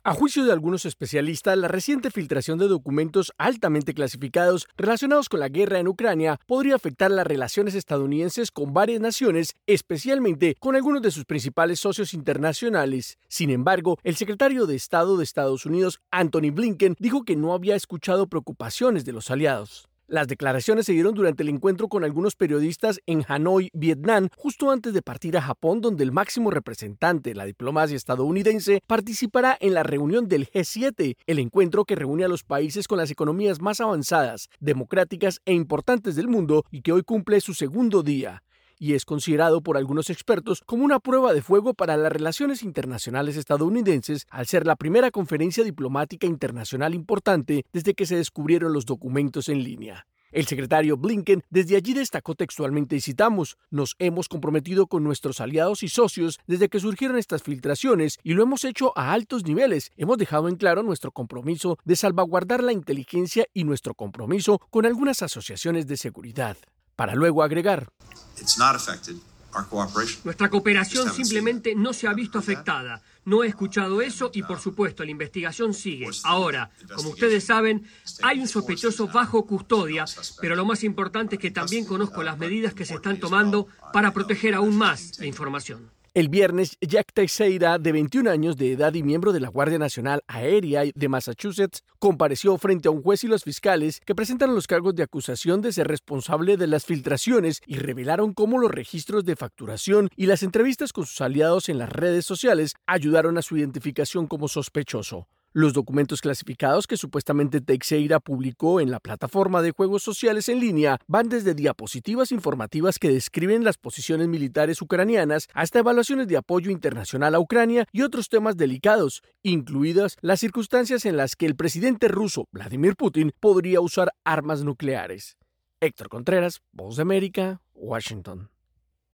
A juicio de algunos especialistas, la reciente filtración de documentos altamente clasificados relacionados con la guerra en Ucrania podría afectar las relaciones estadounidenses con varias naciones, especialmente con algunos de sus principales socios internacionales. Sin embargo, el secretario de Estado de Estados Unidos, Antony Blinken, dijo que no había escuchado preocupaciones de los aliados. Las declaraciones se dieron durante el encuentro con algunos periodistas en Hanoi, Vietnam, justo antes de partir a Japón, donde el máximo representante de la diplomacia estadounidense participará en la reunión del G7, el encuentro que reúne a los países con las economías más avanzadas, democráticas e importantes del mundo y que hoy cumple su segundo día. Y es considerado por algunos expertos como una prueba de fuego para las relaciones internacionales estadounidenses, al ser la primera conferencia diplomática internacional importante desde que se descubrieron los documentos en línea. El secretario Blinken desde allí destacó textualmente, y citamos: "Nos hemos comprometido con nuestros aliados y socios desde que surgieron estas filtraciones y lo hemos hecho a altos niveles. Hemos dejado en claro nuestro compromiso de salvaguardar la inteligencia y nuestro compromiso con algunas asociaciones de seguridad", para luego agregar: "Nuestra cooperación simplemente no se ha visto afectada. No he escuchado eso y, por supuesto, la investigación sigue. Ahora, como ustedes saben, hay un sospechoso bajo custodia, pero lo más importante es que también conozco las medidas que se están tomando para proteger aún más la información". El viernes, Jack Teixeira, de 21 años de edad y miembro de la Guardia Nacional Aérea de Massachusetts, compareció frente a un juez y los fiscales que presentaron los cargos de acusación de ser responsable de las filtraciones y revelaron cómo los registros de facturación y las entrevistas con sus aliados en las redes sociales ayudaron a su identificación como sospechoso. Los documentos clasificados que supuestamente Teixeira publicó en la plataforma de juegos sociales en línea van desde diapositivas informativas que describen las posiciones militares ucranianas hasta evaluaciones de apoyo internacional a Ucrania y otros temas delicados, incluidas las circunstancias en las que el presidente ruso Vladimir Putin podría usar armas nucleares. Héctor Contreras, Voz de América, Washington.